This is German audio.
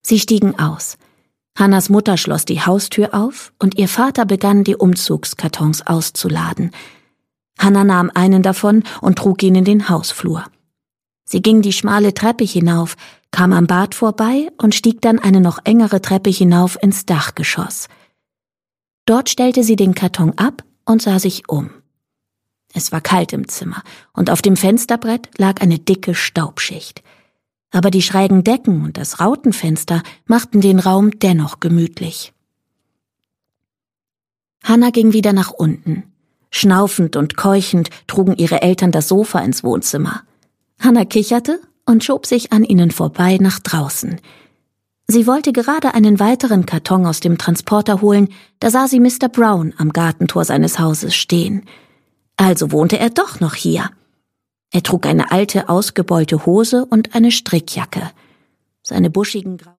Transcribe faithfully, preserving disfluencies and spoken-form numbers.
Sie stiegen aus. Hannas Mutter schloss die Haustür auf und ihr Vater begann, die Umzugskartons auszuladen. Hanna nahm einen davon und trug ihn in den Hausflur. Sie ging die schmale Treppe hinauf, kam am Bad vorbei und stieg dann eine noch engere Treppe hinauf ins Dachgeschoss. Dort stellte sie den Karton ab und sah sich um. Es war kalt im Zimmer und auf dem Fensterbrett lag eine dicke Staubschicht. Aber die schrägen Decken und das Rautenfenster machten den Raum dennoch gemütlich. Hanna ging wieder nach unten. Schnaufend und keuchend trugen ihre Eltern das Sofa ins Wohnzimmer. Hanna kicherte und schob sich an ihnen vorbei nach draußen. Sie wollte gerade einen weiteren Karton aus dem Transporter holen, da sah sie Mister Brown am Gartentor seines Hauses stehen. Also wohnte er doch noch hier. Er trug eine alte, ausgebeulte Hose und eine Strickjacke. Seine buschigen Grau